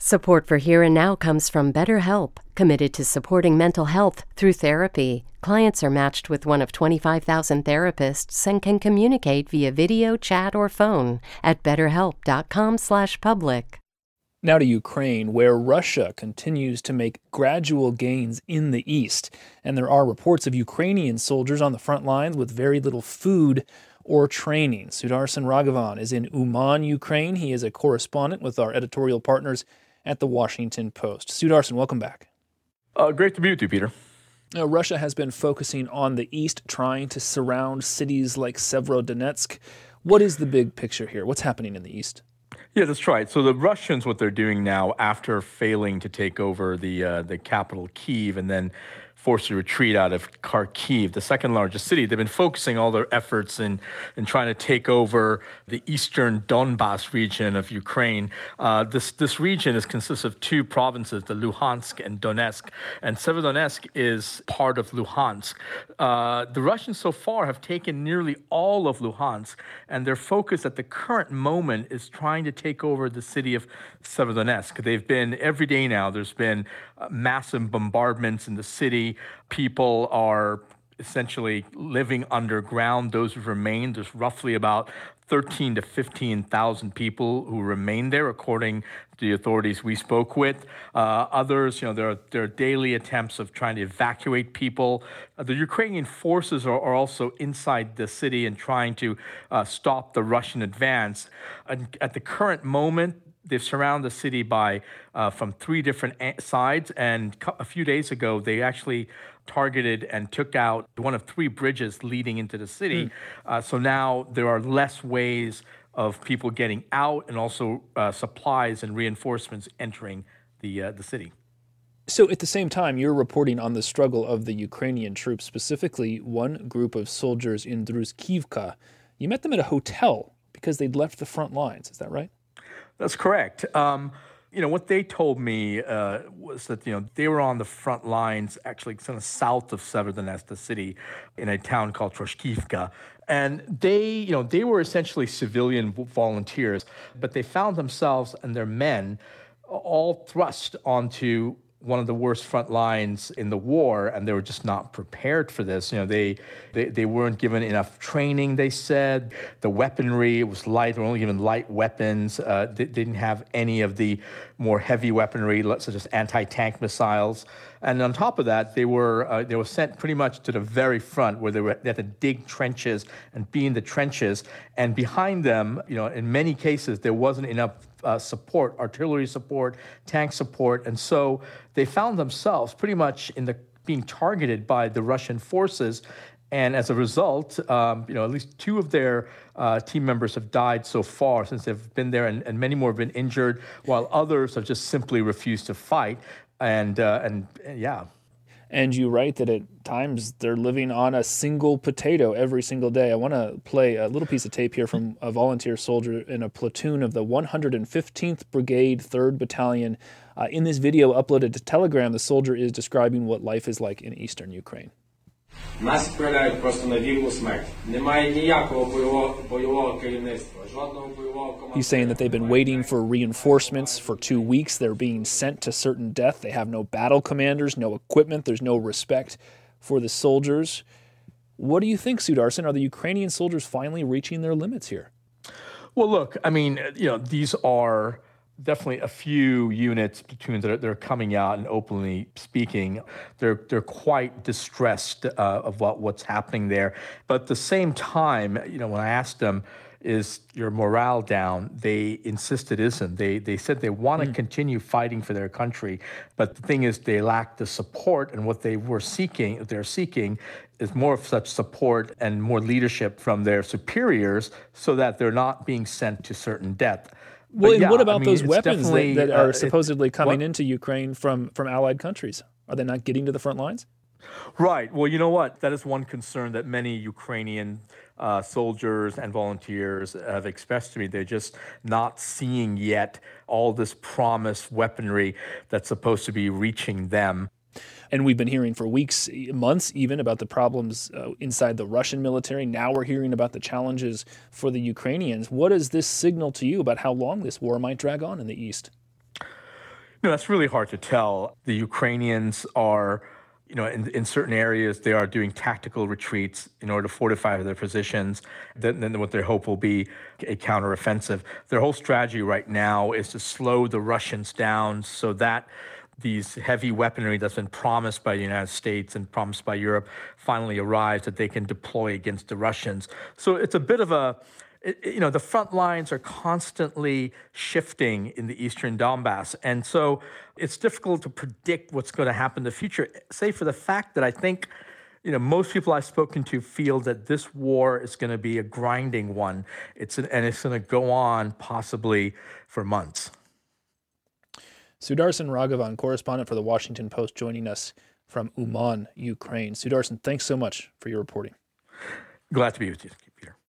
Support for Here and Now comes from BetterHelp, committed to supporting mental health through therapy. Clients are matched with one of 25,000 therapists and can communicate via video, chat, or phone at betterhelp.com/public. Now to Ukraine, where Russia continues to make gradual gains in the east. And there are reports of Ukrainian soldiers on the front lines with very little food or training. Sudarshan Raghavan is in Uman, Ukraine. He is a correspondent with our editorial partners at the Washington Post. Sudarshan, welcome back. Great to be with you, Peter. Now, Russia has been focusing on the east, trying to surround cities like Severodonetsk. What is the big picture here? What's happening in the east? Yeah, that's right. So the Russians, what they're doing now, after failing to take over the capital, Kyiv, and then forced to retreat out of Kharkiv, the second largest city, they've been focusing all their efforts in trying to take over the eastern Donbas region of Ukraine. This region consists of two provinces, the Luhansk and Donetsk, and Severodonetsk is part of Luhansk. The Russians so far have taken nearly all of Luhansk, and their focus at the current moment is trying to take over the city of Severodonetsk. They've been, every day now, there's been massive bombardments in the city. People are essentially living underground. Those who remain, there's roughly about 13 to 15,000 people who remain there, according to the authorities we spoke with. Others, there are daily attempts of trying to evacuate people. The Ukrainian forces are also inside the city and trying to stop the Russian advance. And at the current moment, they've surrounded the city by from three different sides, and a few days ago, they actually targeted and took out one of three bridges leading into the city. So now there are less ways of people getting out, and also supplies and reinforcements entering the city. So at the same time, you're reporting on the struggle of the Ukrainian troops, specifically one group of soldiers in Druzhkivka. You met them at a hotel because they'd left the front lines. Is that right? That's correct. What they told me was that, they were on the front lines, actually kind of south of Severodonetsk, the city, in a town called Troshkivka. And they were essentially civilian volunteers, but they found themselves and their men all thrust onto one of the worst front lines in the war, and they were just not prepared for this. They weren't given enough training, they said. The weaponry was light. They were only given light weapons. They didn't have any of the more heavy weaponry, such as anti-tank missiles. And on top of that, they were sent pretty much to the very front, where they had to dig trenches and be in the trenches. And behind them, in many cases, there wasn't enough support, artillery support, tank support. And so they found themselves pretty much being targeted by the Russian forces. And as a result, at least two of their team members have died so far since they've been there, and many more have been injured, while others have just simply refused to fight. And you write that at times they're living on a single potato every single day. I want to play a little piece of tape here from a volunteer soldier in a platoon of the 115th Brigade, 3rd Battalion. In this video uploaded to Telegram, the soldier is describing what life is like in eastern Ukraine. Нас відправляють просто на вірну смерть. Немає ніякого бойового керівництва, жодного бойового командира. He's saying that they've been waiting for reinforcements for 2 weeks. They're being sent to certain death. They have no battle commanders, no equipment. There's no respect for the soldiers. What do you think, Sudarshan? Are the Ukrainian soldiers finally reaching their limits here? Well, look, these are definitely a few units, platoons that are coming out and openly speaking. They're quite distressed of what's happening there. But at the same time, when I asked them, is your morale down? They insisted it isn't. They said they want to continue fighting for their country, but the thing is they lack the support, and what they're seeking is more of such support and more leadership from their superiors, so that they're not being sent to certain death. Well, and what about those weapons that are supposedly coming into Ukraine from allied countries? Are they not getting to the front lines? Right. Well, you know what? That is one concern that many Ukrainian soldiers and volunteers have expressed to me. They're just not seeing yet all this promised weaponry that's supposed to be reaching them. And we've been hearing for weeks, months even, about the problems inside the Russian military. Now we're hearing about the challenges for the Ukrainians. What does this signal to you about how long this war might drag on in the East? That's really hard to tell. The Ukrainians are, in certain areas, they are doing tactical retreats in order to fortify their positions. Then what their hope will be a counteroffensive. Their whole strategy right now is to slow the Russians down so that these heavy weaponry that's been promised by the United States and promised by Europe finally arrives, that they can deploy against the Russians. So it's a bit of the front lines are constantly shifting in the eastern Donbass. And so it's difficult to predict what's going to happen in the future, save for the fact that I think, most people I've spoken to feel that this war is going to be a grinding one. And it's going to go on possibly for months. Sudarshan Raghavan, correspondent for The Washington Post, joining us from Uman, Ukraine. Sudarshan, thanks so much for your reporting. Glad to be with you, Peter.